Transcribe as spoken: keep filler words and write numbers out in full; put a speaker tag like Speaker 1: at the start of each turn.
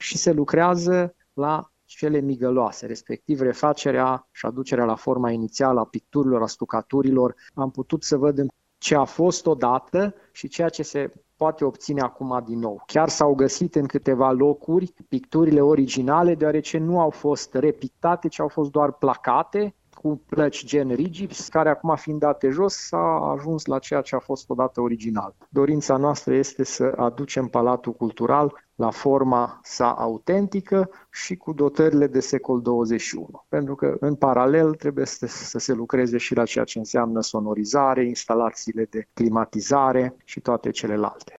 Speaker 1: și se lucrează la cele migăloase, respectiv refacerea și aducerea la forma inițială a picturilor, a stucaturilor. Am putut să văd ce a fost odată și ceea ce se poate obține acum din nou. Chiar s-au găsit în câteva locuri picturile originale, deoarece nu au fost repictate, ci au fost doar placate cu plăci gen rigips, care acum fiind date jos s-a ajuns la ceea ce a fost odată original. Dorința noastră este să aducem Palatul Cultural la forma sa autentică și cu dotările de secol douăzeci și unu. Pentru că în paralel trebuie să, să se lucreze și la ceea ce înseamnă sonorizare, instalațiile de climatizare și toate celelalte.